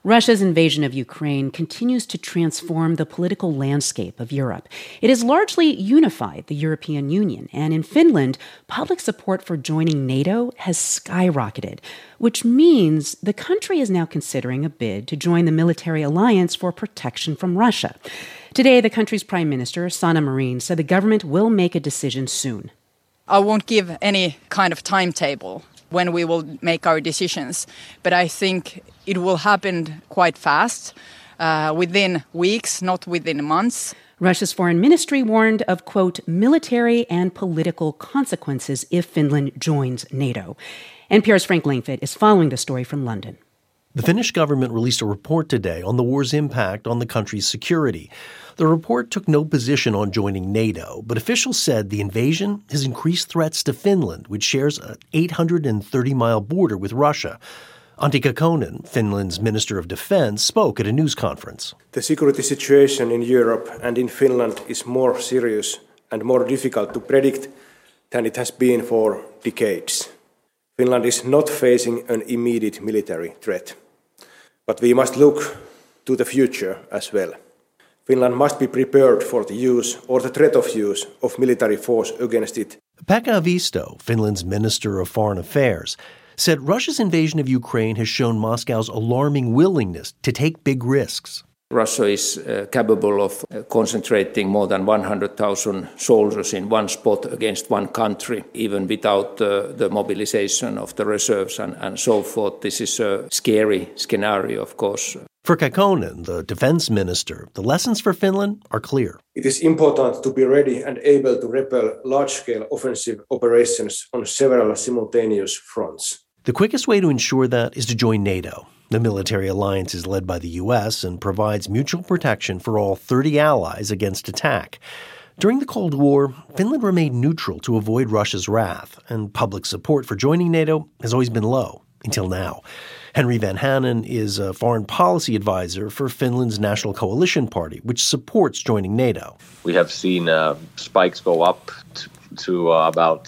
Russia's invasion of Ukraine continues to transform the political landscape of Europe. It has largely unified the European Union, and in Finland, public support for joining NATO has skyrocketed, which means the country is now considering a bid to join the military alliance for protection from Russia. Today, the country's prime minister, Sanna Marin, said the government will make a decision soon. I won't give any kind of timetable when we will make our decisions, but I think it will happen quite fast, within weeks, not within months. Russia's foreign ministry warned of, quote, military and political consequences if Finland joins NATO. NPR's Frank Langfitt is following the story from London. The Finnish government released a report today on the war's impact on the country's security. The report took no position on joining NATO, but officials said the invasion has increased threats to Finland, which shares an 830-mile border with Russia. Antti Kakkonen, Finland's Minister of Defense, spoke at a news conference. The security situation in Europe and in Finland is more serious and more difficult to predict than it has been for decades. Finland is not facing an immediate military threat, but we must look to the future as well. Finland must be prepared for the use or the threat of use of military force against it. Pekka Haavisto, Finland's Minister of Foreign Affairs, said Russia's invasion of Ukraine has shown Moscow's alarming willingness to take big risks. Russia is capable of concentrating more than 100,000 soldiers in one spot against one country, even without the mobilization of the reserves and so forth. This is a scary scenario, of course. For Kakkonen, the defense minister, the lessons for Finland are clear. It is important to be ready and able to repel large-scale offensive operations on several simultaneous fronts. The quickest way to ensure that is to join NATO. The military alliance is led by the U.S. and provides mutual protection for all 30 allies against attack. During the Cold War, Finland remained neutral to avoid Russia's wrath, and public support for joining NATO has always been low, until now. Henry Van Hanen is a foreign policy advisor for Finland's National Coalition Party, which supports joining NATO. We have seen spikes go up to about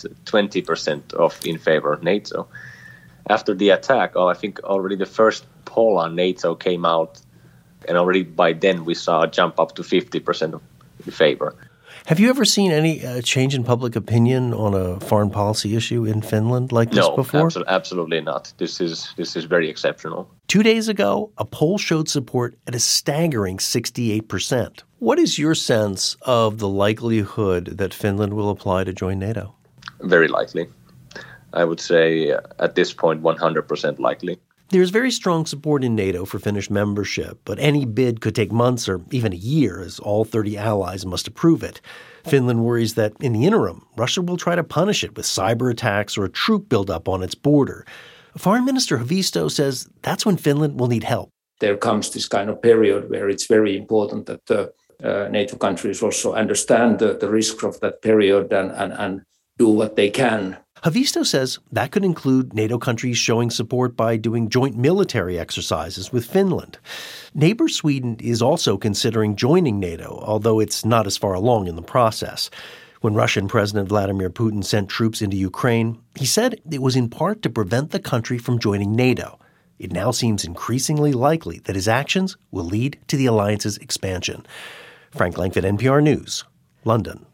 20% in favor of NATO. After the attack, I think already the first poll on NATO came out, and already by then we saw a jump up to 50% in favor. Have you ever seen any change in public opinion on a foreign policy issue in Finland like this before? No, absolutely not. This is very exceptional. 2 days ago, a poll showed support at a staggering 68%. What is your sense of the likelihood that Finland will apply to join NATO? Very likely. I would say at this point 100% likely. There's very strong support in NATO for Finnish membership, but any bid could take months or even a year as all 30 allies must approve it. Finland worries that in the interim, Russia will try to punish it with cyber attacks or a troop buildup on its border. Foreign Minister Haavisto says that's when Finland will need help. There comes this kind of period where it's very important that the NATO countries also understand the risks of that period and do what they can. Haavisto says that could include NATO countries showing support by doing joint military exercises with Finland. Neighbor Sweden is also considering joining NATO, although it's not as far along in the process. When Russian President Vladimir Putin sent troops into Ukraine, he said it was in part to prevent the country from joining NATO. It now seems increasingly likely that his actions will lead to the alliance's expansion. Frank Langfitt, NPR News, London.